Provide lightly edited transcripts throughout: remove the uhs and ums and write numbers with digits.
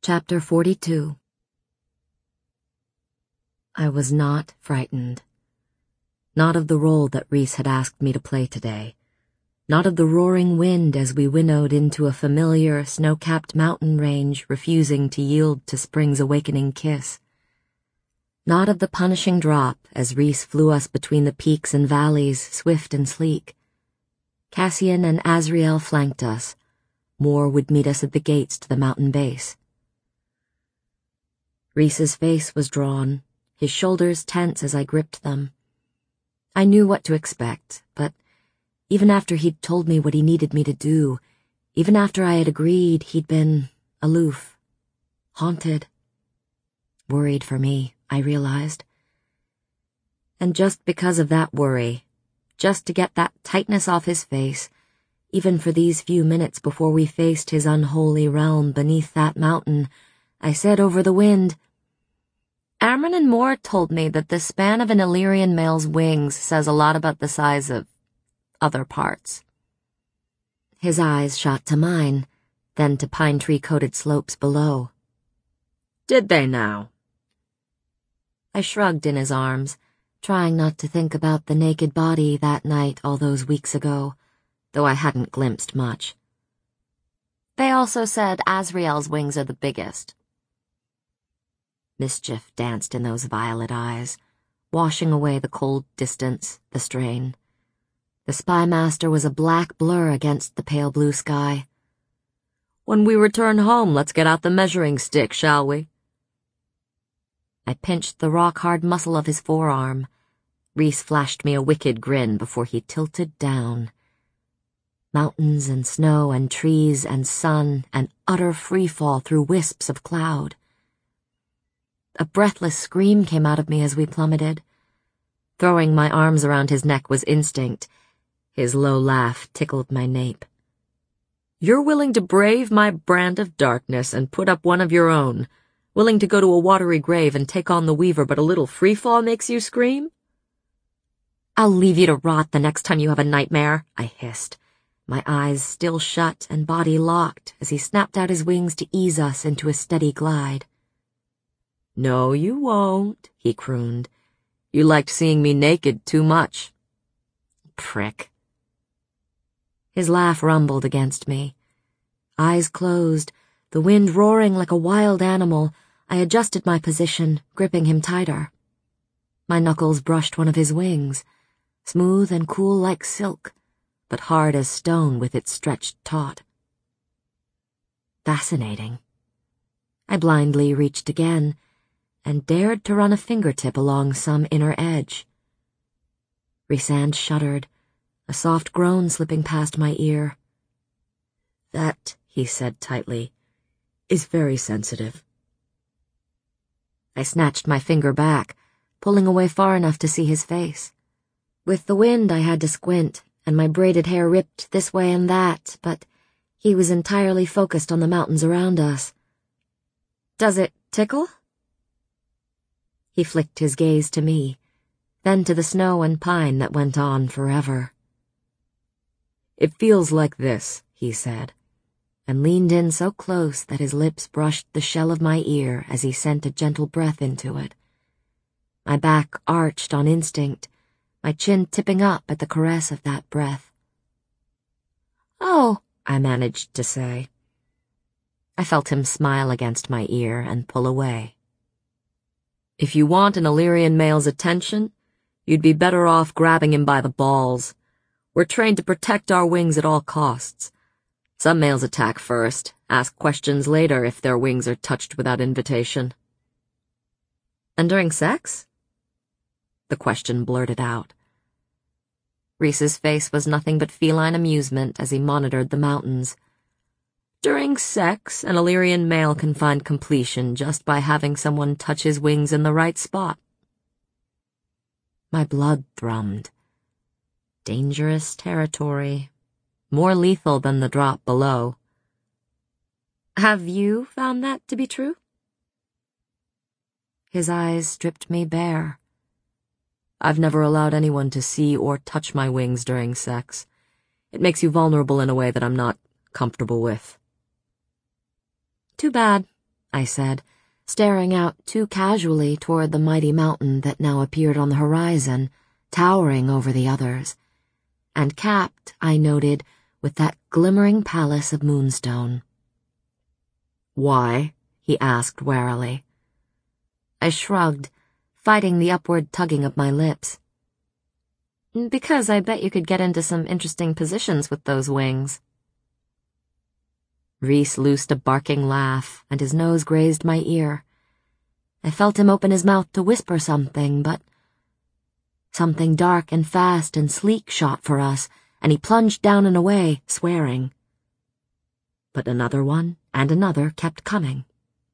Chapter 42. I was not frightened. Not of the role that Rhys had asked me to play today. Not of the roaring wind as we winnowed into a familiar, snow-capped mountain range refusing to yield to spring's awakening kiss. Not of the punishing drop as Rhys flew us between the peaks and valleys, swift and sleek. Cassian and Azriel flanked us. More would meet us at the gates to the mountain base. Rhys's face was drawn, his shoulders tense as I gripped them. I knew what to expect, but even after he'd told me what he needed me to do, even after I had agreed, he'd been aloof, haunted, worried for me, I realized. And just because of that worry, just to get that tightness off his face, even for these few minutes before we faced his unholy realm beneath that mountain, I said over the wind, "Amren and Moore told me that the span of an Illyrian male's wings says a lot about the size of other parts." His eyes shot to mine, then to pine tree-coated slopes below. "Did they now?" I shrugged in his arms, trying not to think about the naked body that night all those weeks ago, though I hadn't glimpsed much. "They also said Azriel's wings are the biggest." Mischief danced in those violet eyes, washing away the cold distance, the strain. The spymaster was a black blur against the pale blue sky. "When we return home, let's get out the measuring stick, shall we?" I pinched the rock-hard muscle of his forearm. Rhys flashed me a wicked grin before he tilted down. Mountains and snow and trees and sun and utter freefall through wisps of cloud. A breathless scream came out of me as we plummeted. Throwing my arms around his neck was instinct. His low laugh tickled my nape. "You're willing to brave my brand of darkness and put up one of your own, willing to go to a watery grave and take on the Weaver, but a little freefall makes you scream?" "I'll leave you to rot the next time you have a nightmare," I hissed, my eyes still shut and body locked as he snapped out his wings to ease us into a steady glide. "No, you won't," he crooned. "You liked seeing me naked too much." Prick. His laugh rumbled against me. Eyes closed, the wind roaring like a wild animal, I adjusted my position, gripping him tighter. My knuckles brushed one of his wings, smooth and cool like silk, but hard as stone with its stretched taut. Fascinating. I blindly reached again, and dared to run a fingertip along some inner edge. Rhysand shuddered, a soft groan slipping past my ear. "That," he said tightly, "is very sensitive." I snatched my finger back, pulling away far enough to see his face. With the wind I had to squint, and my braided hair ripped this way and that, but he was entirely focused on the mountains around us. "Does it tickle?" He flicked his gaze to me, then to the snow and pine that went on forever. "It feels like this," he said, and leaned in so close that his lips brushed the shell of my ear as he sent a gentle breath into it. My back arched on instinct, my chin tipping up at the caress of that breath. "Oh," I managed to say. I felt him smile against my ear and pull away. "If you want an Illyrian male's attention, you'd be better off grabbing him by the balls. We're trained to protect our wings at all costs. Some males attack first, ask questions later if their wings are touched without invitation." "And during sex?" The question blurted out. Rhys's face was nothing but feline amusement as he monitored the mountains. "During sex, an Illyrian male can find completion just by having someone touch his wings in the right spot." My blood thrummed. Dangerous territory. More lethal than the drop below. "Have you found that to be true?" His eyes stripped me bare. "I've never allowed anyone to see or touch my wings during sex. It makes you vulnerable in a way that I'm not comfortable with." Too bad. I said, staring out too casually toward the mighty mountain that now appeared on the horizon, towering over the others, and capped, I noted, with that glimmering palace of moonstone. "Why?" he asked warily. I shrugged, fighting the upward tugging of my lips. "Because I bet you could get into some interesting positions with those wings." Rhys loosed a barking laugh, and his nose grazed my ear. I felt him open his mouth to whisper something, but something dark and fast and sleek shot for us, and he plunged down and away, swearing. But another one and another kept coming.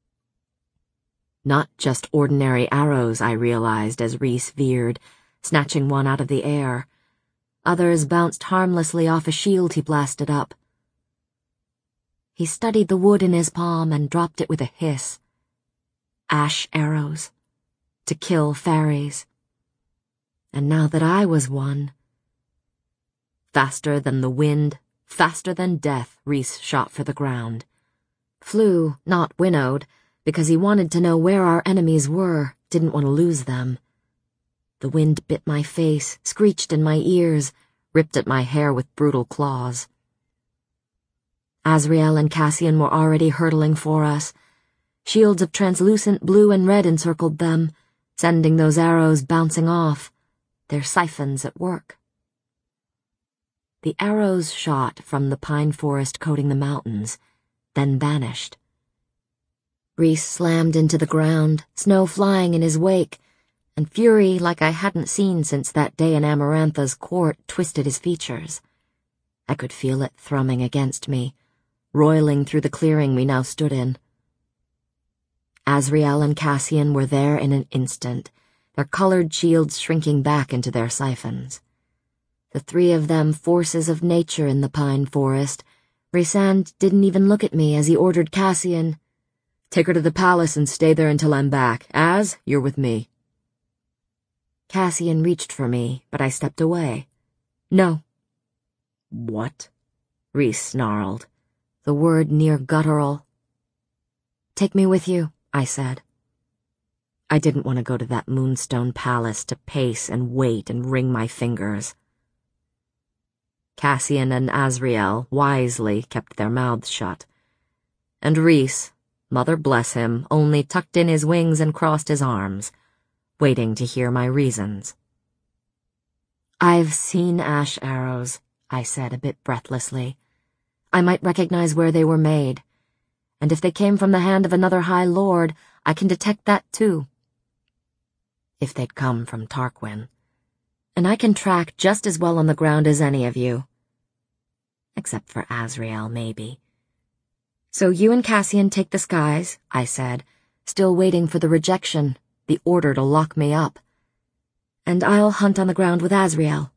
Not just ordinary arrows, I realized as Rhys veered, snatching one out of the air. Others bounced harmlessly off a shield he blasted up. He studied the wood in his palm and dropped it with a hiss. Ash arrows. To kill fairies. And now that I was one... Faster than the wind, faster than death, Rhys shot for the ground. Flew, not winnowed, because he wanted to know where our enemies were, didn't want to lose them. The wind bit my face, screeched in my ears, ripped at my hair with brutal claws. Azriel and Cassian were already hurtling for us. Shields of translucent blue and red encircled them, sending those arrows bouncing off, their siphons at work. The arrows shot from the pine forest coating the mountains, then vanished. Rhys slammed into the ground, snow flying in his wake, and fury like I hadn't seen since that day in Amarantha's court twisted his features. I could feel it thrumming against me, roiling through the clearing we now stood in. Azriel and Cassian were there in an instant, their colored shields shrinking back into their siphons. The three of them forces of nature in the pine forest. Rhysand didn't even look at me as he ordered Cassian, "Take her to the palace and stay there until I'm back. Az, you're with me." Cassian reached for me, but I stepped away. "No." "What?" Rhys snarled, the word near guttural. "Take me with you," I said. I didn't want to go to that moonstone palace to pace and wait and wring my fingers. Cassian and Azriel wisely kept their mouths shut. And Rhys, mother bless him, only tucked in his wings and crossed his arms, waiting to hear my reasons. "I've seen ash arrows," I said a bit breathlessly. "I might recognize where they were made. And if they came from the hand of another High Lord, I can detect that too. If they'd come from Tarquin. And I can track just as well on the ground as any of you. Except for Azriel, maybe. So you and Cassian take the skies," I said, still waiting for the rejection, the order to lock me up. "And I'll hunt on the ground with Azriel."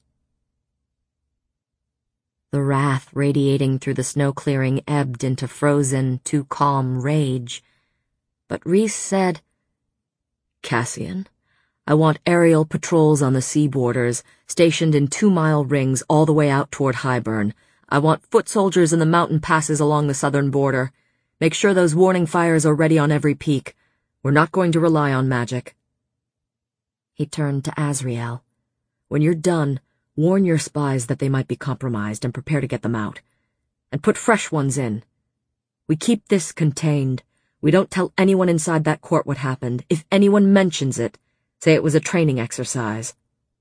The wrath radiating through the snow-clearing ebbed into frozen, too calm rage. But Rhys said, "Cassian, I want aerial patrols on the sea borders, stationed in 2-mile rings all the way out toward Highburn. I want foot soldiers in the mountain passes along the southern border. Make sure those warning fires are ready on every peak. We're not going to rely on magic." He turned to Azriel. "When you're done, warn your spies that they might be compromised and prepare to get them out. And put fresh ones in. We keep this contained. We don't tell anyone inside that court what happened. If anyone mentions it, say it was a training exercise."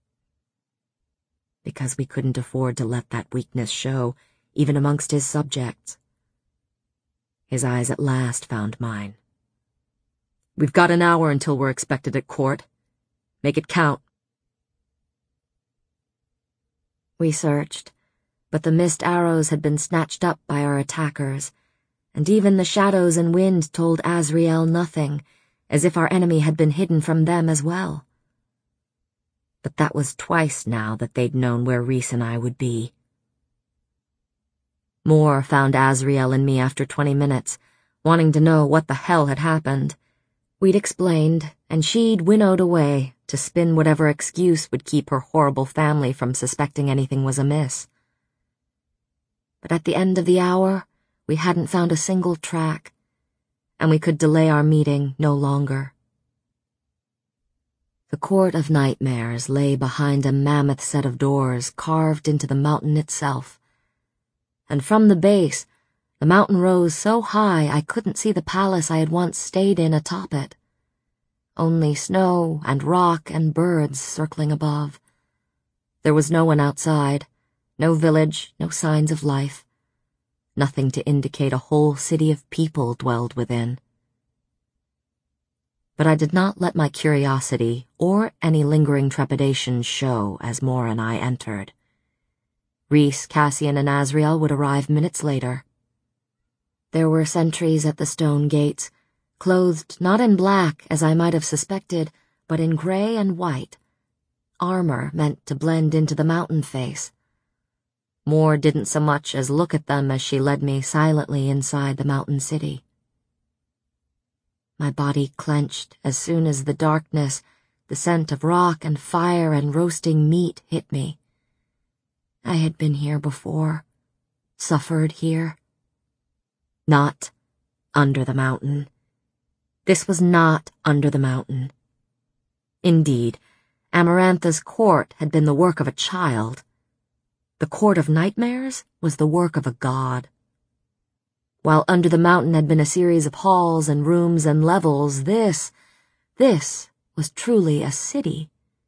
Because we couldn't afford to let that weakness show, even amongst his subjects. His eyes at last found mine. "We've got an hour until we're expected at court. Make it count." We searched, but the mist arrows had been snatched up by our attackers, and even the shadows and wind told Azriel nothing, as if our enemy had been hidden from them as well. But that was twice now that they'd known where Rhys and I would be. Moore found Azriel and me after 20 minutes, wanting to know what the hell had happened. We'd explained, and she'd winnowed away to spin whatever excuse would keep her horrible family from suspecting anything was amiss. But at the end of the hour, we hadn't found a single track, and we could delay our meeting no longer. The Court of Nightmares lay behind a mammoth set of doors carved into the mountain itself. And from the base, the mountain rose so high I couldn't see the palace I had once stayed in atop it. Only snow and rock and birds circling above. There was no one outside, no village, no signs of life. Nothing to indicate a whole city of people dwelled within. But I did not let my curiosity or any lingering trepidation show as Mor and I entered. Rhys, Cassian, and Azriel would arrive minutes later. There were sentries at the stone gates, clothed not in black, as I might have suspected, but in gray and white, armor meant to blend into the mountain face. Mor didn't so much as look at them as she led me silently inside the mountain city. My body clenched as soon as the darkness, the scent of rock and fire and roasting meat hit me. I had been here before, suffered here. Not under the mountain. This was not under the mountain. Indeed, Amarantha's court had been the work of a child. The Court of Nightmares was the work of a god. While under the mountain had been a series of halls and rooms and levels, this was truly a city.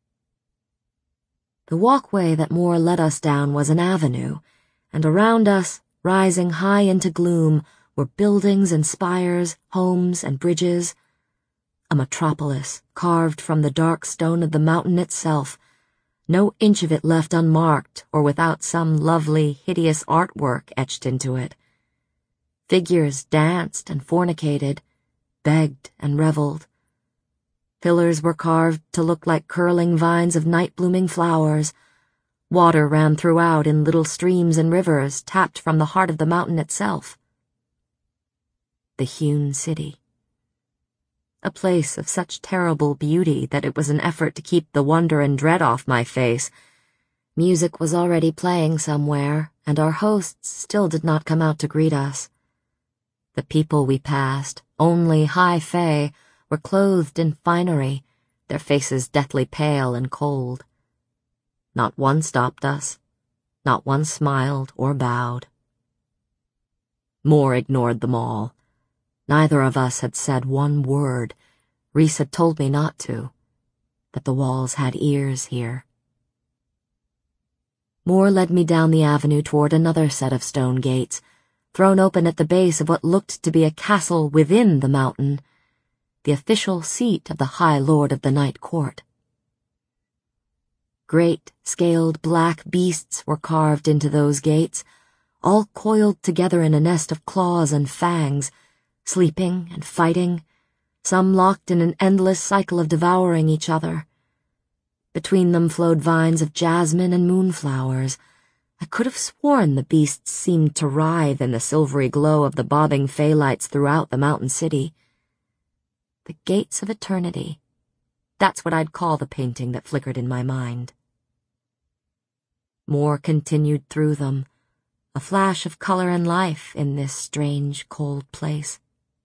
The walkway that Mor led us down was an avenue, and around us, rising high into gloom, were buildings and spires, homes and bridges. A metropolis carved from the dark stone of the mountain itself, no inch of it left unmarked or without some lovely, hideous artwork etched into it. Figures danced and fornicated, begged and reveled. Pillars were carved to look like curling vines of night-blooming flowers. Water ran throughout in little streams and rivers tapped from the heart of the mountain itself. The hewn city. A place of such terrible beauty that it was an effort to keep the wonder and dread off my face. Music was already playing somewhere, and our hosts still did not come out to greet us. The people we passed, only high fae, were clothed in finery, their faces deathly pale and cold. Not one stopped us, not one smiled or bowed. Mor ignored them all. Neither of us had said one word. Rhys had told me not to, that the walls had ears here. Mor led me down the avenue toward another set of stone gates, thrown open at the base of what looked to be a castle within the mountain, the official seat of the High Lord of the Night Court. Great, scaled black beasts were carved into those gates, all coiled together in a nest of claws and fangs, sleeping and fighting, some locked in an endless cycle of devouring each other. Between them flowed vines of jasmine and moonflowers. I could have sworn the beasts seemed to writhe in the silvery glow of the bobbing fae lights throughout the mountain city. The Gates of Eternity. That's what I'd call the painting that flickered in my mind. Mor continued through them, a flash of color and life in this strange, cold place.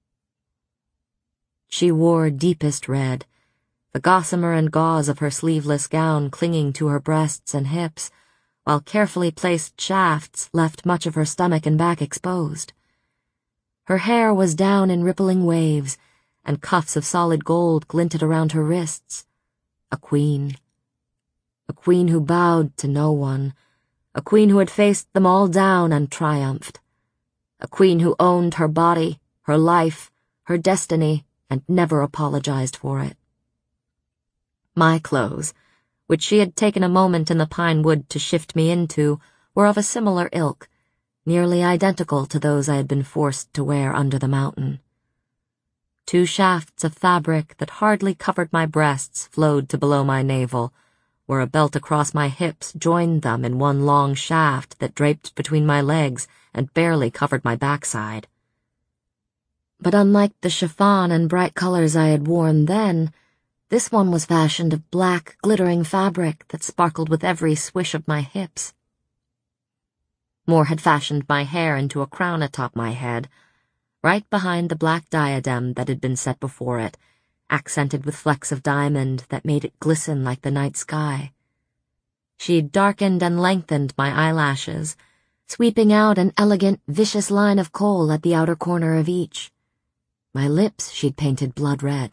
She wore deepest red, the gossamer and gauze of her sleeveless gown clinging to her breasts and hips, while carefully placed shafts left much of her stomach and back exposed. Her hair was down in rippling waves, and cuffs of solid gold glinted around her wrists. A queen who bowed to no one, a queen who had faced them all down and triumphed, a queen who owned her body, her life, her destiny, and never apologized for it. My clothes, which she had taken a moment in the pine wood to shift me into, were of a similar ilk, nearly identical to those I had been forced to wear under the mountain. 2 shafts of fabric that hardly covered my breasts flowed to below my navel, where a belt across my hips joined them in one long shaft that draped between my legs and barely covered my backside. But unlike the chiffon and bright colors I had worn then, this one was fashioned of black, glittering fabric that sparkled with every swish of my hips. Mor had fashioned my hair into a crown atop my head, right behind the black diadem that had been set before it, accented with flecks of diamond that made it glisten like the night sky. She'd darkened and lengthened my eyelashes, sweeping out an elegant, vicious line of kohl at the outer corner of each. My lips she'd painted blood red.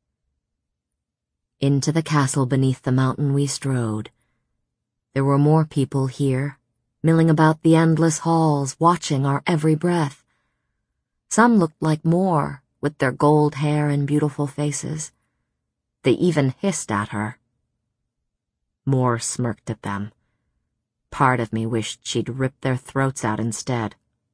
Into the castle beneath the mountain we strode. There were more people here, milling about the endless halls, watching our every breath. Some looked like Mor, with their gold hair and beautiful faces. They even hissed at her. Mor smirked at them. Part of me wished she'd rip their throats out instead.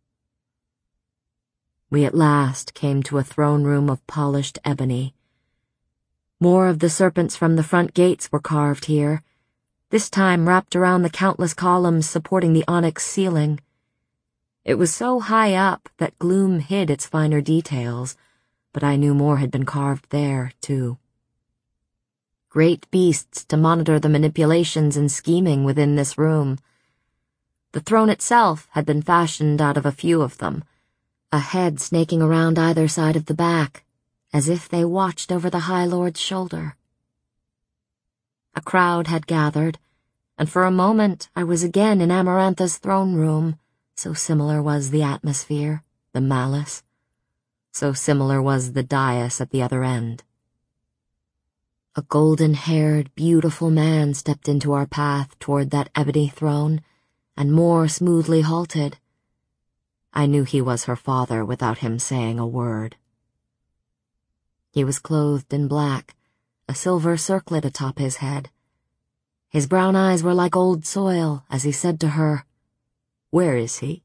We at last came to a throne room of polished ebony. More of the serpents from the front gates were carved here, this time wrapped around the countless columns supporting the onyx ceiling. It was so high up that gloom hid its finer details, but I knew more had been carved there, too. Great beasts to monitor the manipulations and scheming within this room. The throne itself had been fashioned out of a few of them, a head snaking around either side of the back, as if they watched over the High Lord's shoulder. A crowd had gathered, and for a moment I was again in Amarantha's throne room, so similar was the atmosphere, the malice. So similar was the dais at the other end. A golden-haired, beautiful man stepped into our path toward that ebony throne, and Mor smoothly halted. I knew he was her father without him saying a word. He was clothed in black, a silver circlet atop his head. His brown eyes were like old soil as he said to her, "Where is he?"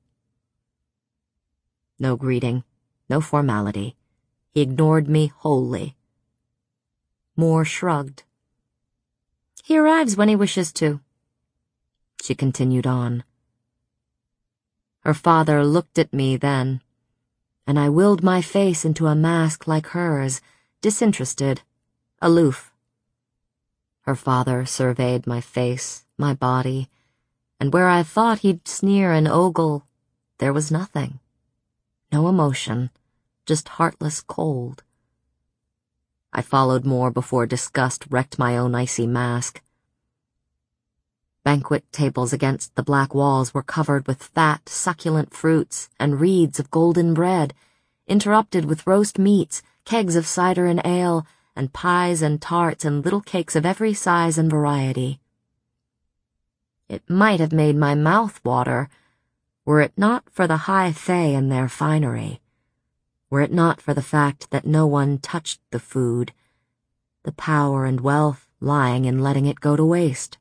No greeting, no formality. He ignored me wholly. Mor shrugged. "He arrives when he wishes to." She continued on. Her father looked at me then, and I willed my face into a mask like hers, disinterested, aloof. Her father surveyed my face, my body, and where I thought he'd sneer and ogle, there was nothing. No emotion, just heartless cold. I followed Mor before disgust wrecked my own icy mask. Banquet tables against the black walls were covered with fat, succulent fruits and reeds of golden bread, interrupted with roast meats, kegs of cider and ale, and pies and tarts and little cakes of every size and variety. It might have made my mouth water, were it not for the high fae and their finery, were it not for the fact that no one touched the food, the power and wealth lying in letting it go to waste.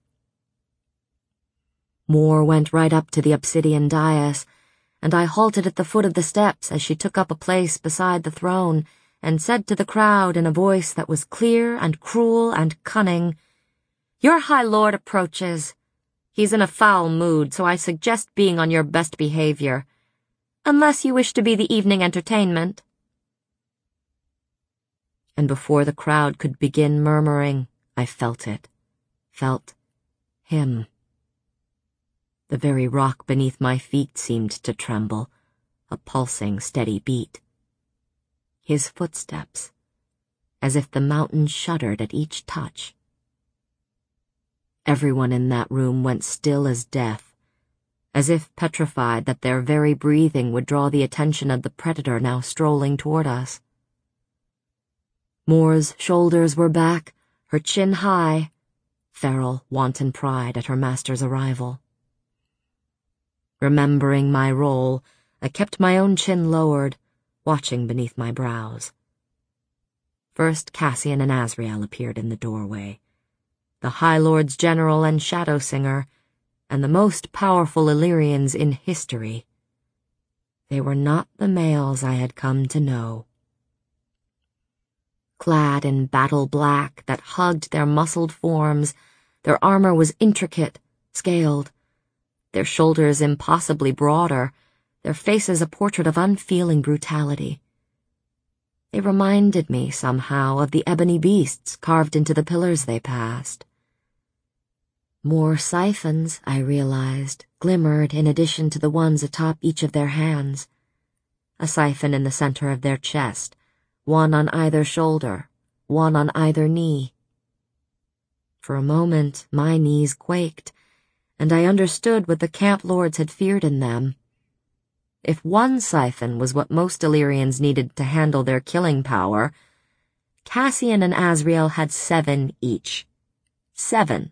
Mor went right up to the obsidian dais, and I halted at the foot of the steps as she took up a place beside the throne and said to the crowd in a voice that was clear and cruel and cunning, "Your High Lord approaches. He's in a foul mood, so I suggest being on your best behavior, unless you wish to be the evening entertainment." And before the crowd could begin murmuring, I felt it. Felt him. The very rock beneath my feet seemed to tremble, a pulsing, steady beat. His footsteps, as if the mountain shuddered at each touch. Everyone in that room went still as death, as if petrified that their very breathing would draw the attention of the predator now strolling toward us. Mor's shoulders were back, her chin high, feral, wanton pride at her master's arrival. Remembering my role, I kept my own chin lowered, watching beneath my brows. First Cassian and Azrael appeared in the doorway, the High Lord's general and shadow singer, and the most powerful Illyrians in history. They were not the males I had come to know. Clad in battle black that hugged their muscled forms, their armor was intricate, scaled, their shoulders impossibly broader, their faces a portrait of unfeeling brutality. They reminded me somehow of the ebony beasts carved into the pillars they passed. More siphons, I realized, glimmered in addition to the ones atop each of their hands. a siphon in the center of their chest, one on either shoulder, one on either knee. For a moment, my knees quaked, and I understood what the camp lords had feared in them. If one siphon was what most Illyrians needed to handle their killing power, Cassian and Azriel had 7 each. 7.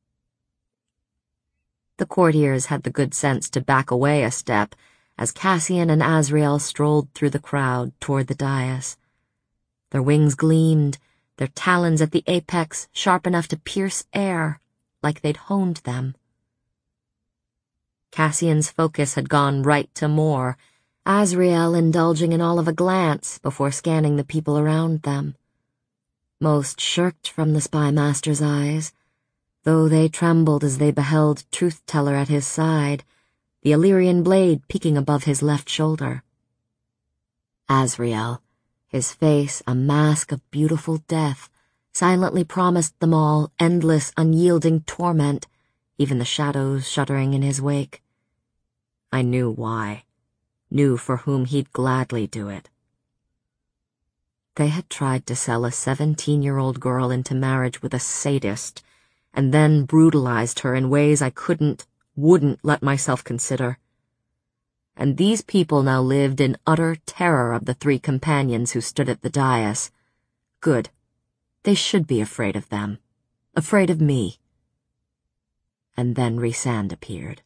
The courtiers had the good sense to back away a step as Cassian and Azriel strolled through the crowd toward the dais. Their wings gleamed, their talons at the apex sharp enough to pierce air, like they'd honed them. Cassian's focus had gone right to Mor, Azriel indulging in all of a glance before scanning the people around them. Most shirked from the spy master's eyes, though they trembled as they beheld Truth-Teller at his side, the Illyrian blade peeking above his left shoulder. Azriel, his face a mask of beautiful death, silently promised them all endless, unyielding torment, even the shadows shuddering in his wake. I knew why, knew for whom he'd gladly do it. They had tried to sell a 17-year-old girl into marriage with a sadist, and then brutalized her in ways I wouldn't let myself consider. And these people now lived in utter terror of the 3 companions who stood at the dais. Good. They should be afraid of them. Afraid of me. And then Rhysand appeared.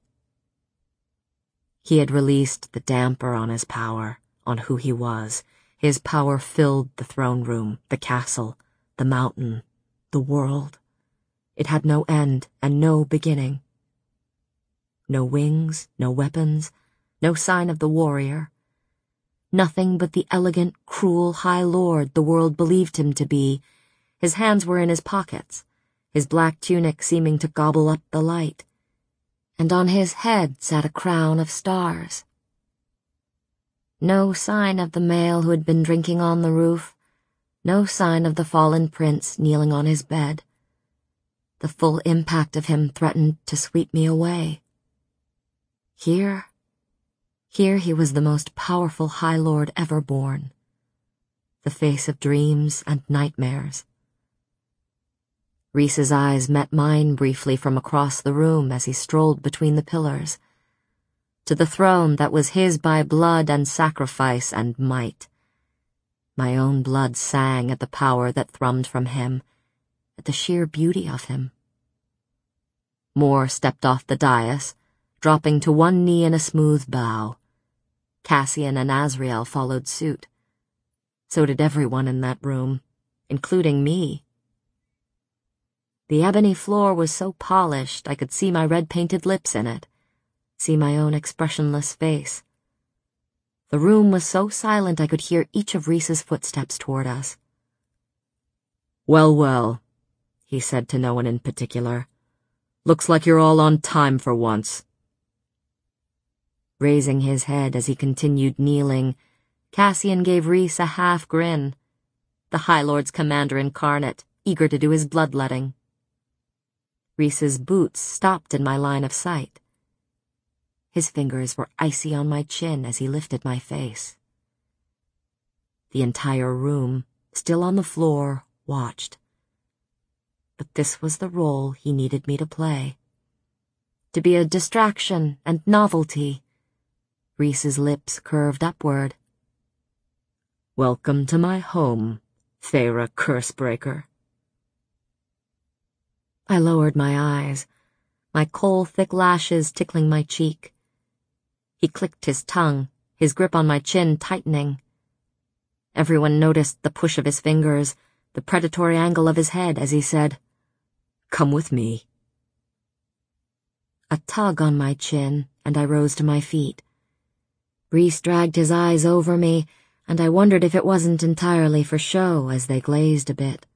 He had released the damper on his power, on who he was. His power filled the throne room, the castle, the mountain, the world. It had no end and no beginning. No wings, no weapons, no sign of the warrior. Nothing but the elegant, cruel High Lord the world believed him to be. His hands were in his pockets, his black tunic seeming to gobble up the light. And on his head sat a crown of stars. No sign of the male who had been drinking on the roof, no sign of the fallen prince kneeling on his bed. The full impact of him threatened to sweep me away. Here he was the most powerful High Lord ever born, the face of dreams and nightmares. Rhys's eyes met mine briefly from across the room as he strolled between the pillars, to the throne that was his by blood and sacrifice and might. My own blood sang at the power that thrummed from him, at the sheer beauty of him. Mor stepped off the dais, dropping to one knee in a smooth bow. Cassian and Azriel followed suit. So did everyone in that room, including me. The ebony floor was so polished I could see my red-painted lips in it, see my own expressionless face. The room was so silent I could hear each of Rhys's footsteps toward us. Well, well, he said to no one in particular. Looks like you're all on time for once. Raising his head as he continued kneeling, Cassian gave Rhys a half grin, the High Lord's commander incarnate, eager to do his bloodletting. Rhys's boots stopped in my line of sight. His fingers were icy on my chin as he lifted my face. The entire room, still on the floor, watched. But this was the role he needed me to play. To be a distraction and novelty. Rhys's lips curved upward. Welcome to my home, Feyre Cursebreaker. I lowered my eyes, my coal-thick lashes tickling my cheek. He clicked his tongue, his grip on my chin tightening. Everyone noticed the push of his fingers, the predatory angle of his head as he said, "Come with me." A tug on my chin, and I rose to my feet. Rhys dragged his eyes over me, and I wondered if it wasn't entirely for show as they glazed a bit.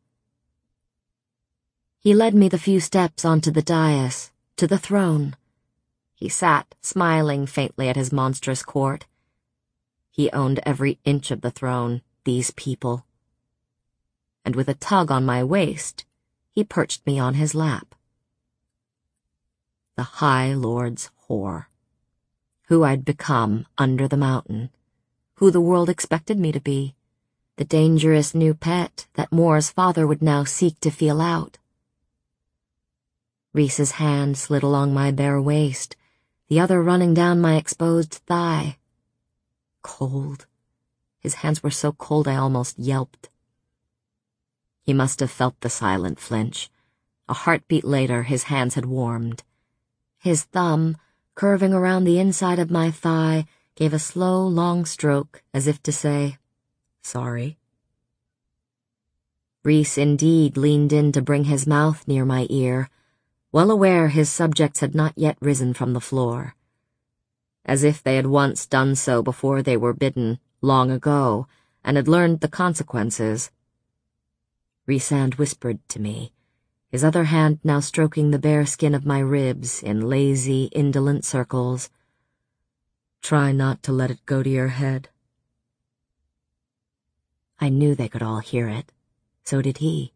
He led me the few steps onto the dais, to the throne. He sat, smiling faintly at his monstrous court. He owned every inch of the throne, these people. And with a tug on my waist, he perched me on his lap. The High Lord's whore, who I'd become under the mountain, who the world expected me to be, the dangerous new pet that Moore's father would now seek to feel out. Rhys's hand slid along my bare waist, the other running down my exposed thigh. Cold. His hands were so cold I almost yelped. He must have felt the silent flinch. A heartbeat later, his hands had warmed. His thumb, curving around the inside of my thigh, gave a slow, long stroke, as if to say, "Sorry." Rhys indeed leaned in to bring his mouth near my ear, well aware his subjects had not yet risen from the floor. As if they had once done so before they were bidden, long ago, and had learned the consequences. Rhysand whispered to me, his other hand now stroking the bare skin of my ribs in lazy, indolent circles. "Try not to let it go to your head." I knew they could all hear it. So did he.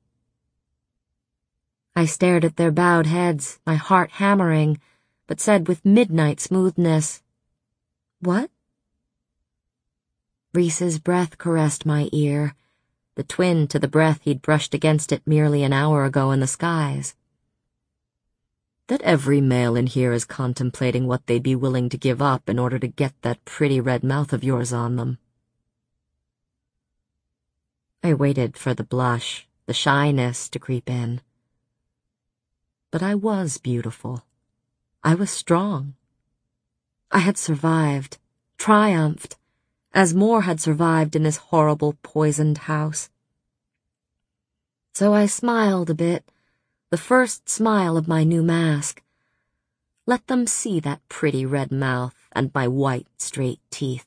I stared at their bowed heads, my heart hammering, but said with midnight smoothness, "What?" Rhys's breath caressed my ear, the twin to the breath he'd brushed against it merely an hour ago in the skies. "That every male in here is contemplating what they'd be willing to give up in order to get that pretty red mouth of yours on them." I waited for the blush, the shyness to creep in. But I was beautiful. I was strong. I had survived, triumphed, as Moore had survived in this horrible, poisoned house. So I smiled a bit, the first smile of my new mask. Let them see that pretty red mouth and my white, straight teeth.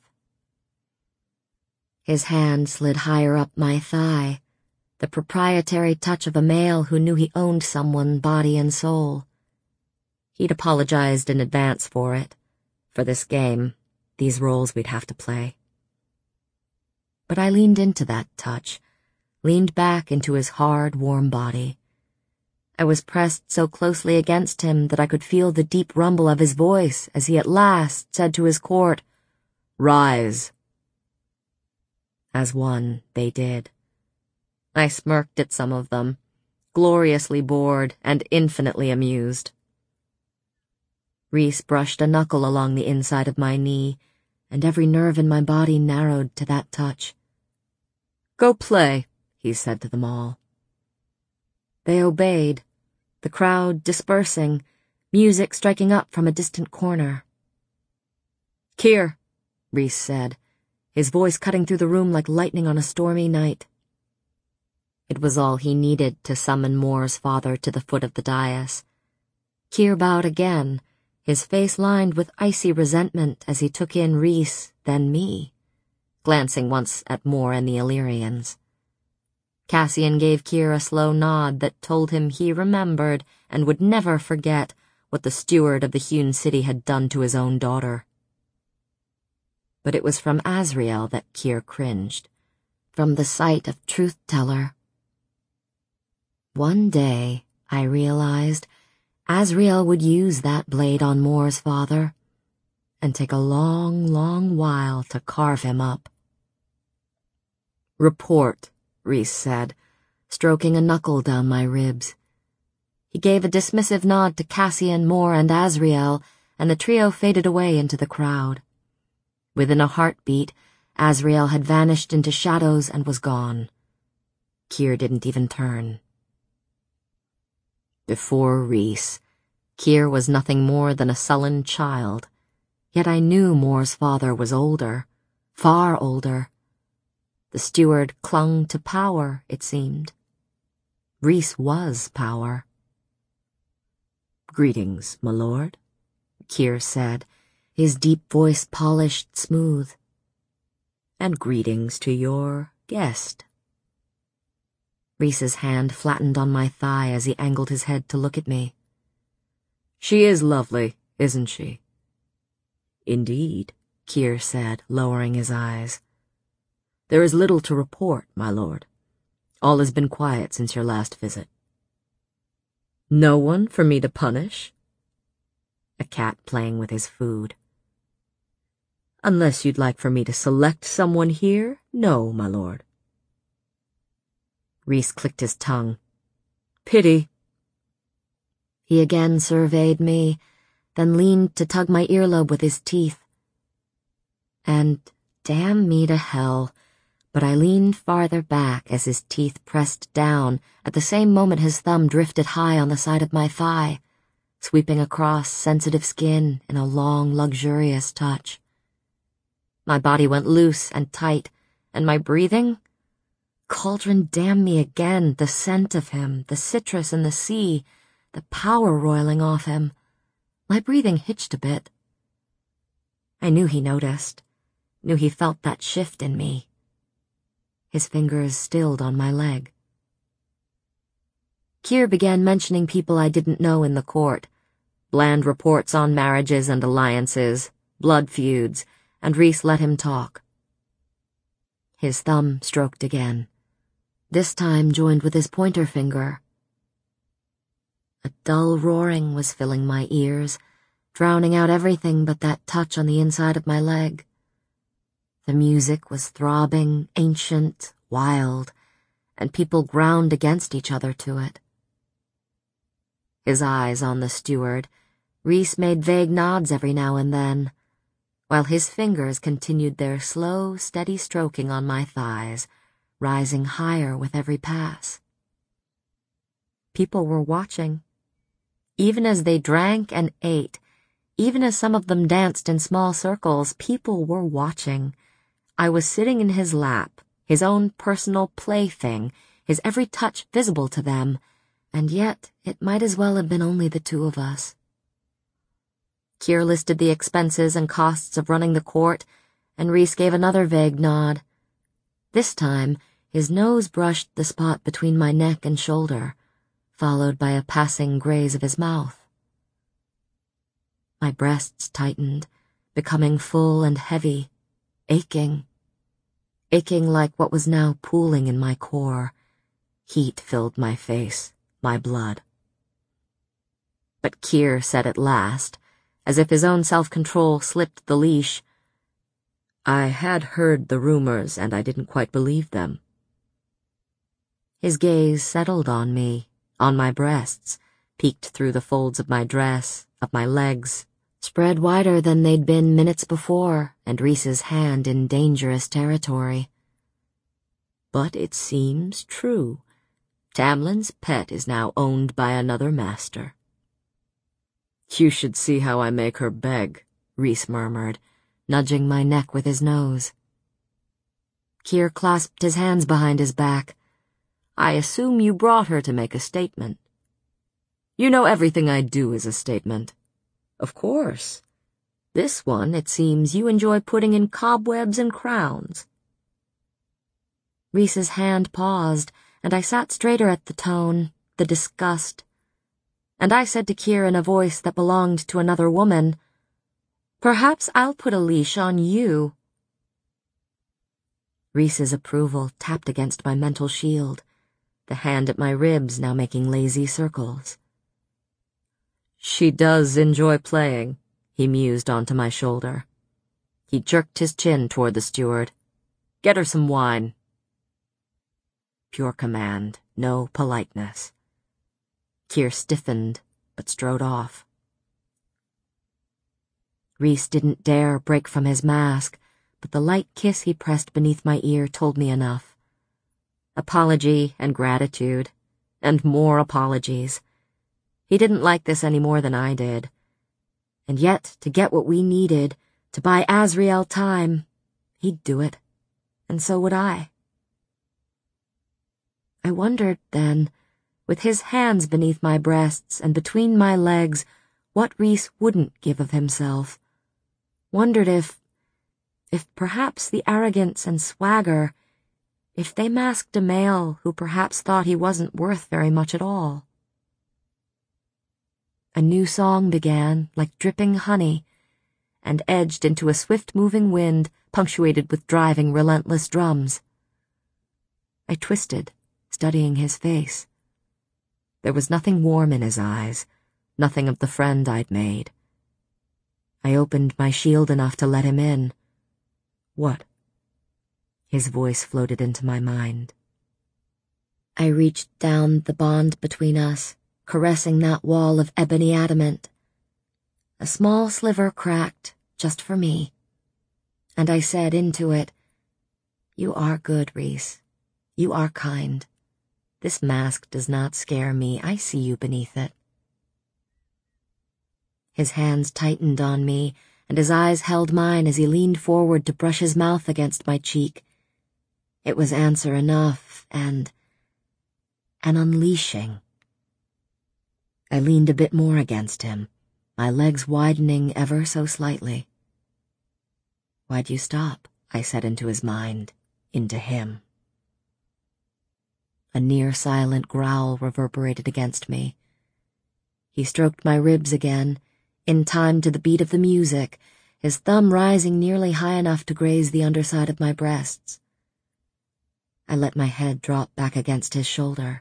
His hand slid higher up my thigh, the proprietary touch of a male who knew he owned someone body and soul. He'd apologized in advance for it, for this game, these roles we'd have to play. But I leaned into that touch, leaned back into his hard, warm body. I was pressed so closely against him that I could feel the deep rumble of his voice as he at last said to his court, "Rise." As one, they did. I smirked at some of them, gloriously bored and infinitely amused. Rhys brushed a knuckle along the inside of my knee, and every nerve in my body narrowed to that touch. "Go play," he said to them all. They obeyed, the crowd dispersing, music striking up from a distant corner. "Keir," Rhys said, his voice cutting through the room like lightning on a stormy night. It was all he needed to summon Moore's father to the foot of the dais. Keir bowed again, his face lined with icy resentment as he took in Rhys, then me, glancing once at Moore and the Illyrians. Cassian gave Keir a slow nod that told him he remembered and would never forget what the steward of the hewn city had done to his own daughter. But it was from Azriel that Keir cringed, from the sight of Truth-Teller. One day, I realized, Azriel would use that blade on Moore's father, and take a long, long while to carve him up. "Report," Rhys said, stroking a knuckle down my ribs. He gave a dismissive nod to Cassian, Moore, and Azriel, and the trio faded away into the crowd. Within a heartbeat, Azriel had vanished into shadows and was gone. Keir didn't even turn. Before Rhys, Keir was nothing more than a sullen child, yet I knew Moore's father was older, far older. The steward clung to power, it seemed. Rhys was power. "Greetings, my lord," Keir said, his deep voice polished smooth. "And greetings to your guest." Rhys's hand flattened on my thigh as he angled his head to look at me. "She is lovely, isn't she?" "Indeed," Keir said, lowering his eyes. "There is little to report, my lord. All has been quiet since your last visit." "No one for me to punish?" A cat playing with his food. Unless you'd like for me to select someone here, no, my lord. Rhys clicked his tongue. Pity. He again surveyed me, then leaned to tug my earlobe with his teeth. And damn me to hell, but I leaned farther back as his teeth pressed down at the same moment his thumb drifted high on the side of my thigh, sweeping across sensitive skin in a long, luxurious touch. My body went loose and tight, and my breathing? Cauldron damn me again, the scent of him, the citrus in the sea, the power roiling off him. My breathing hitched a bit. I knew he noticed, knew he felt that shift in me. His fingers stilled on my leg. Keir began mentioning people I didn't know in the court, bland reports on marriages and alliances, blood feuds, and Rhys let him talk. His thumb stroked again, this time joined with his pointer finger. A dull roaring was filling my ears, drowning out everything but that touch on the inside of my leg. The music was throbbing, ancient, wild, and people ground against each other to it. His eyes on the steward, Rhys made vague nods every now and then, while his fingers continued their slow, steady stroking on my thighs, rising higher with every pass. People were watching. Even as they drank and ate, even as some of them danced in small circles, people were watching. I was sitting in his lap, his own personal plaything, his every touch visible to them, and yet it might as well have been only the two of us. Keir listed the expenses and costs of running the court, and Rhys gave another vague nod. This time, his nose brushed the spot between my neck and shoulder, followed by a passing graze of his mouth. My breasts tightened, becoming full and heavy, aching like what was now pooling in my core. Heat filled my face, my blood. But Keir said at last, as if his own self-control slipped the leash, I had heard the rumors, and I didn't quite believe them. His gaze settled on me, on my breasts, peeked through the folds of my dress, of my legs, spread wider than they'd been minutes before, and Rhys's hand in dangerous territory. But it seems true. Tamlin's pet is now owned by another master. You should see how I make her beg, Rhys murmured, nudging my neck with his nose. Keir clasped his hands behind his back. I assume you brought her to make a statement. You know everything I do is a statement. Of course. This one, it seems, you enjoy putting in cobwebs and crowns. Rhys's hand paused, and I sat straighter at the tone, the disgust. And I said to Keir in a voice that belonged to another woman, Perhaps I'll put a leash on you. Rhys's approval tapped against my mental shield, the hand at my ribs now making lazy circles. She does enjoy playing, he mused onto my shoulder. He jerked his chin toward the steward. Get her some wine. Pure command, no politeness. Keir stiffened, but strode off. Rhys didn't dare break from his mask, but the light kiss he pressed beneath my ear told me enough. Apology and gratitude, and more apologies. He didn't like this any more than I did. And yet, to get what we needed, to buy Azriel time, he'd do it. And so would I. I wondered, then, with his hands beneath my breasts and between my legs, what Rhys wouldn't give of himself. Wondered if perhaps the arrogance and swagger, if they masked a male who perhaps thought he wasn't worth very much at all. A new song began, like dripping honey, and edged into a swift-moving wind punctuated with driving, relentless drums. I twisted, studying his face. There was nothing warm in his eyes, nothing of the friend I'd made. I opened my shield enough to let him in, What? His voice floated into my mind. I reached down the bond between us, caressing that wall of ebony adamant. A small sliver cracked, just for me. And I said into it, "You are good, Rhys. You are kind. This mask does not scare me. I see you beneath it." His hands tightened on me, and his eyes held mine as he leaned forward to brush his mouth against my cheek. It was answer enough, and an unleashing. I leaned a bit more against him, my legs widening ever so slightly. "Why'd you stop?" I said into his mind, into him. A near-silent growl reverberated against me. He stroked my ribs again, in time to the beat of the music, his thumb rising nearly high enough to graze the underside of my breasts. I let my head drop back against his shoulder.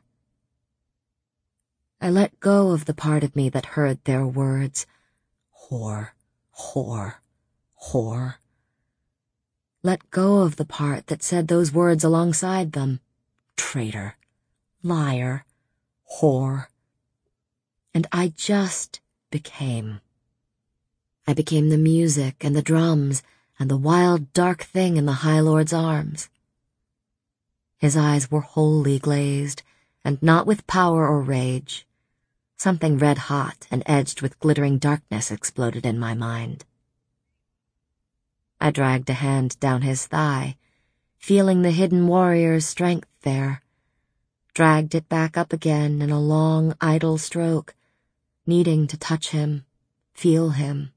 I let go of the part of me that heard their words. Whore, whore, whore. Let go of the part that said those words alongside them. Traitor, liar, whore. And I just became. I became the music and the drums and the wild, dark thing in the High Lord's arms. His eyes were wholly glazed, and not with power or rage. Something red-hot and edged with glittering darkness exploded in my mind. I dragged a hand down his thigh, feeling the hidden warrior's strength there, dragged it back up again in a long, idle stroke, needing to touch him, feel him.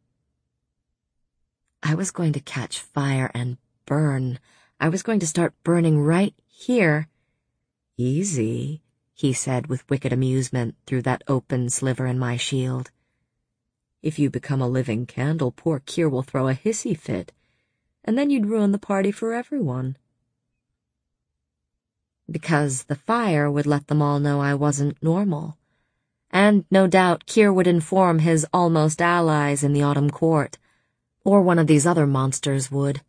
I was going to catch fire and burn. I was going to start burning right here. "Easy," he said with wicked amusement through that open sliver in my shield. "If you become a living candle, poor Kier will throw a hissy fit, and then you'd ruin the party for everyone." Because the fire would let them all know I wasn't normal, and no doubt Kier would inform his almost allies in the Autumn Court, or one of these other monsters would.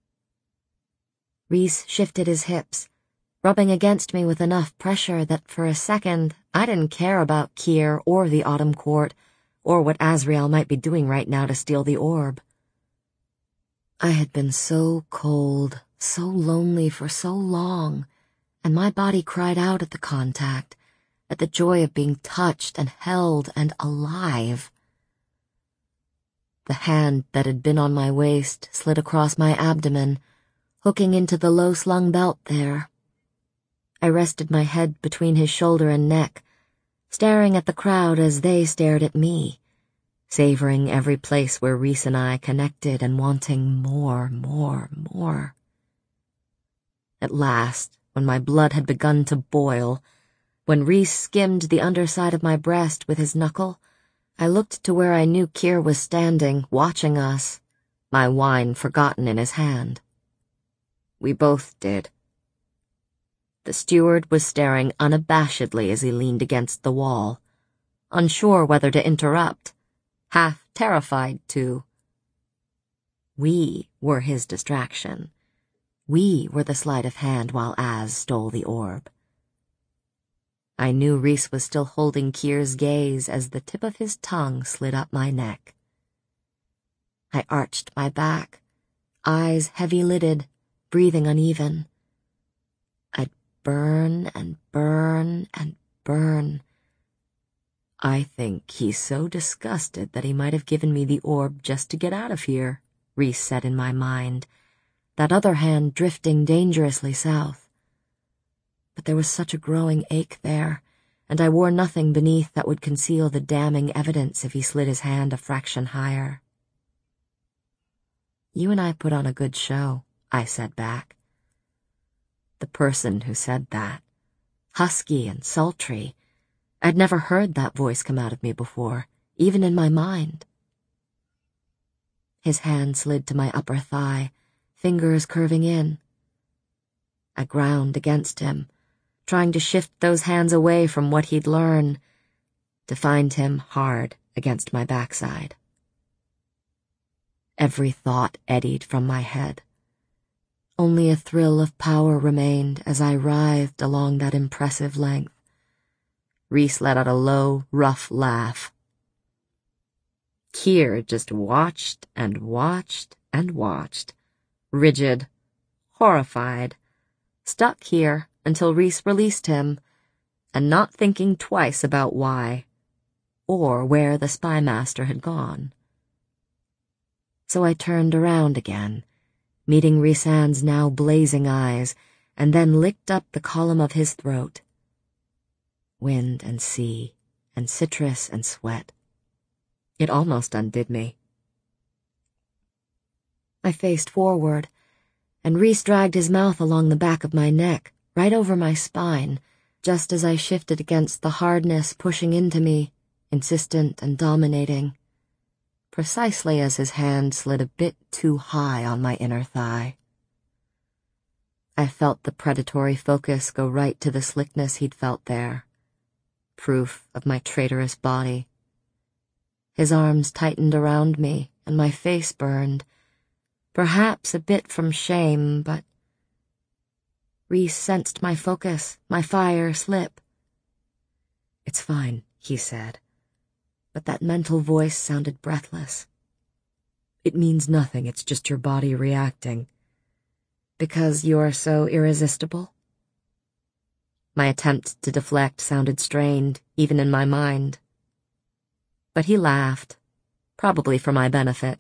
Rhys shifted his hips, rubbing against me with enough pressure that for a second I didn't care about Kier or the Autumn Court, or what Azrael might be doing right now to steal the orb. I had been so cold, so lonely for so long, and my body cried out at the contact, at the joy of being touched and held and alive. The hand that had been on my waist slid across my abdomen, hooking into the low-slung belt there. I rested my head between his shoulder and neck, staring at the crowd as they stared at me, savoring every place where Rhys and I connected and wanting more, more, more. At last, when my blood had begun to boil, when Rhys skimmed the underside of my breast with his knuckle, I looked to where I knew Kier was standing, watching us, my wine forgotten in his hand. We both did. The steward was staring unabashedly as he leaned against the wall, unsure whether to interrupt, half terrified to. We were his distraction. We were the sleight of hand while Az stole the orb. I knew Rhys was still holding Kier's gaze as the tip of his tongue slid up my neck. I arched my back, eyes heavy-lidded, breathing uneven. I'd burn and burn and burn. "I think he's so disgusted that he might have given me the orb just to get out of here," Rhys said in my mind, that other hand drifting dangerously south. But there was such a growing ache there, and I wore nothing beneath that would conceal the damning evidence if he slid his hand a fraction higher. "You and I put on a good show," I said back. The person who said that, husky and sultry, I'd never heard that voice come out of me before, even in my mind. His hand slid to my upper thigh, fingers curving in. I ground against him, trying to shift those hands away from what he'd learned, to find him hard against my backside. Every thought eddied from my head. Only a thrill of power remained as I writhed along that impressive length. Rhys let out a low, rough laugh. Keir just watched and watched and watched, rigid, horrified, stuck here until Rhys released him, and not thinking twice about why, or where the spy master had gone. So I turned around again, meeting Rhysand's now blazing eyes, and then licked up the column of his throat. Wind and sea, and citrus and sweat. It almost undid me. I faced forward, and Rhys dragged his mouth along the back of my neck, right over my spine, just as I shifted against the hardness pushing into me, insistent and dominating, precisely as his hand slid a bit too high on my inner thigh. I felt the predatory focus go right to the slickness he'd felt there, proof of my traitorous body. His arms tightened around me, and my face burned, perhaps a bit from shame, but Rhys sensed my focus, my fire slip. "It's fine," he said, but that mental voice sounded breathless. "It means nothing, it's just your body reacting. Because you're so irresistible?" My attempt to deflect sounded strained, even in my mind. But he laughed, probably for my benefit.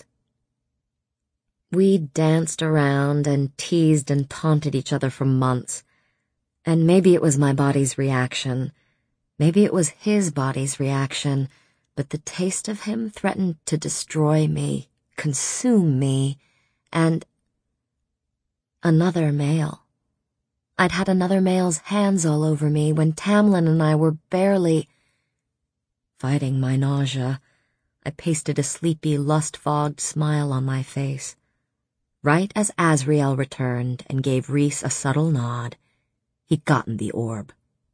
We'd danced around and teased and taunted each other for months, and maybe it was my body's reaction, maybe it was his body's reaction, but the taste of him threatened to destroy me, consume me, and another male. I'd had another male's hands all over me when Tamlin and I were barely fighting my nausea. I pasted a sleepy, lust-fogged smile on my face. Right as Azriel returned and gave Rhys a subtle nod, he'd gotten the orb.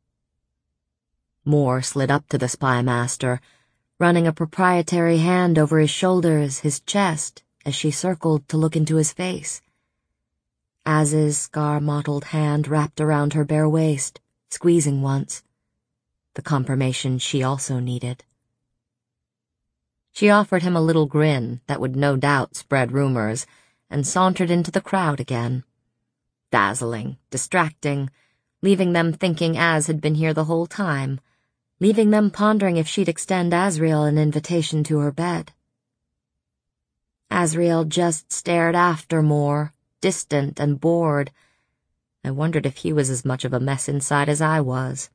Moore slid up to the spy master, running a proprietary hand over his shoulders, his chest, as she circled to look into his face. Az's scar-mottled hand wrapped around her bare waist, squeezing once, the confirmation she also needed. She offered him a little grin that would no doubt spread rumors, and sauntered into the crowd again. Dazzling, distracting, leaving them thinking Az had been here the whole time, leaving them pondering if she'd extend Azriel an invitation to her bed. Azriel just stared after Moore, distant and bored. I wondered if he was as much of a mess inside as I was.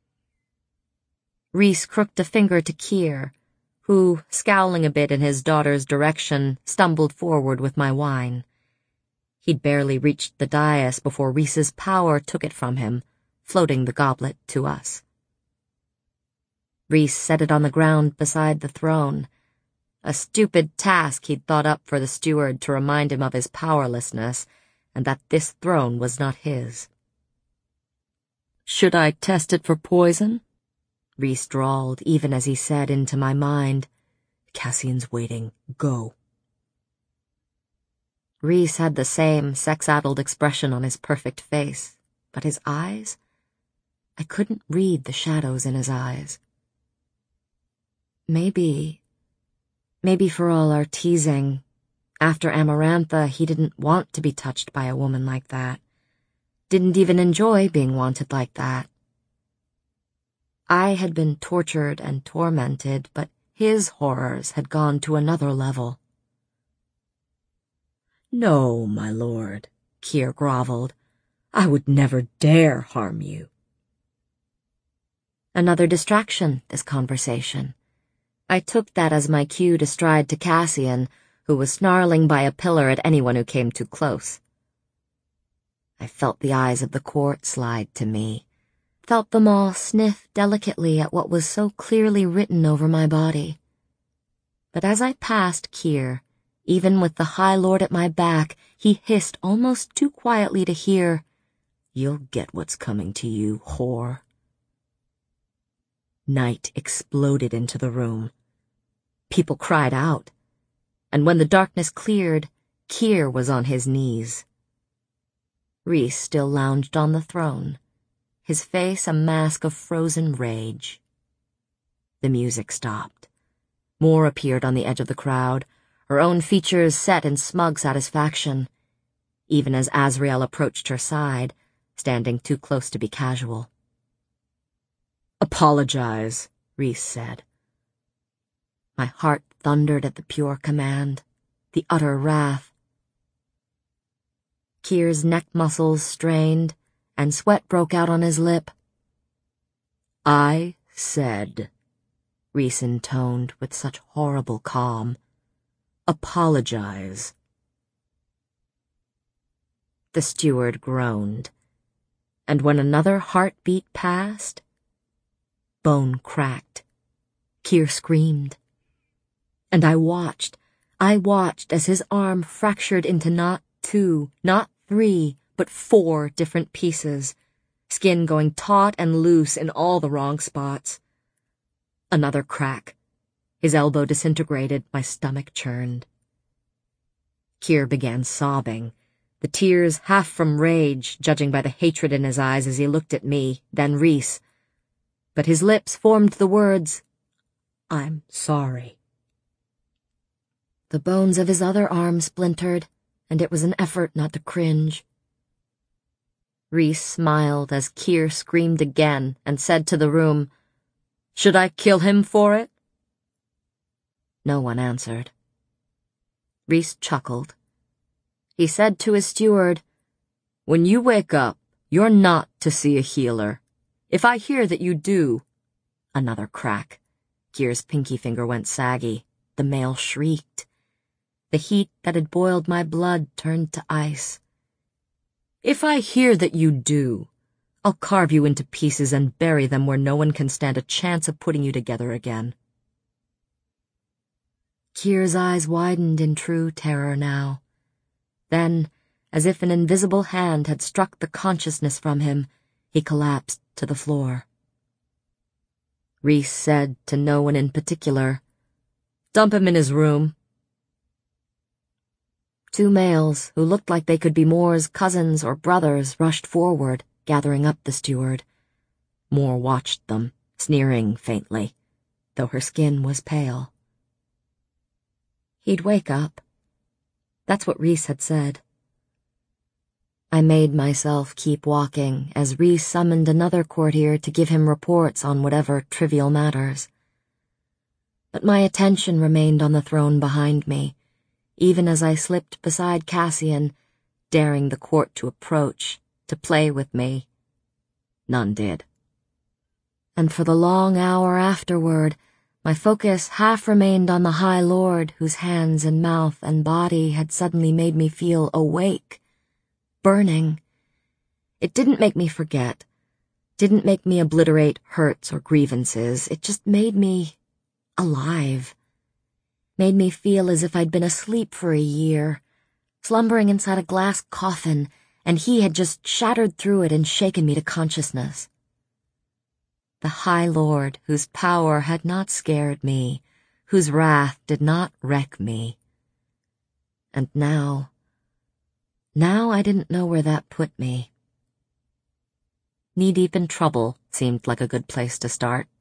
Rhys crooked a finger to Keir, who, scowling a bit in his daughter's direction, stumbled forward with my wine. He'd barely reached the dais before Rhys's power took it from him, floating the goblet to us. Rhys set it on the ground beside the throne, a stupid task he'd thought up for the steward to remind him of his powerlessness, and that this throne was not his. "Should I test it for poison?" Rhys drawled, even as he said into my mind, "Cassian's waiting. Go." Rhys had the same sex-addled expression on his perfect face, but his eyes? I couldn't read the shadows in his eyes. Maybe for all our teasing, after Amarantha he didn't want to be touched by a woman like that. Didn't even enjoy being wanted like that. I had been tortured and tormented, but his horrors had gone to another level. "No, my lord," Keir groveled. "I would never dare harm you." Another distraction, this conversation. I took that as my cue to stride to Cassian, who was snarling by a pillar at anyone who came too close. I felt the eyes of the court slide to me, felt them all sniff delicately at what was so clearly written over my body. But as I passed Keir, even with the High Lord at my back, he hissed almost too quietly to hear, "You'll get what's coming to you, whore." Night exploded into the room. People cried out, and when the darkness cleared, Keir was on his knees. Rhys still lounged on the throne, his face a mask of frozen rage. The music stopped. Mor appeared on the edge of the crowd, her own features set in smug satisfaction, even as Azriel approached her side, standing too close to be casual. "Apologize," Rhys said. My heart thundered at the pure command, the utter wrath. Kyr's neck muscles strained, and sweat broke out on his lip. "I said," Rhys intoned with such horrible calm, "apologize." The steward groaned, and when another heartbeat passed, bone cracked. Kyr screamed. And I watched as his arm fractured into not 2, not 3, but 4 different pieces, skin going taut and loose in all the wrong spots. Another crack. His elbow disintegrated, my stomach churned. Kyr began sobbing, the tears half from rage, judging by the hatred in his eyes as he looked at me, then Rhys. But his lips formed the words, "I'm sorry." The bones of his other arm splintered, and it was an effort not to cringe. Rhys smiled as Kyr screamed again and said to the room, "Should I kill him for it?" No one answered. Rhys chuckled. He said to his steward, "When you wake up, you're not to see a healer. If I hear that you do—" Another crack. Kyr's pinky finger went saggy. The male shrieked. The heat that had boiled my blood turned to ice. "If I hear that you do, I'll carve you into pieces and bury them where no one can stand a chance of putting you together again." Kyr's eyes widened in true terror now. Then, as if an invisible hand had struck the consciousness from him, he collapsed to the floor. Rhys said to no one in particular, "Dump him in his room." 2 males, who looked like they could be Mor's cousins or brothers, rushed forward, gathering up the steward. Mor watched them, sneering faintly, though her skin was pale. He'd wake up. That's what Rhys had said. I made myself keep walking as Rhys summoned another courtier to give him reports on whatever trivial matters. But my attention remained on the throne behind me, even as I slipped beside Cassian, daring the court to approach, to play with me. None did. And for the long hour afterward, my focus half remained on the High Lord whose hands and mouth and body had suddenly made me feel awake, burning. It didn't make me forget, didn't make me obliterate hurts or grievances, it just made me alive. Made me feel as if I'd been asleep for a year, slumbering inside a glass coffin, and he had just shattered through it and shaken me to consciousness. The High Lord, whose power had not scared me, whose wrath did not wreck me. And now I didn't know where that put me. Knee-deep in trouble seemed like a good place to start.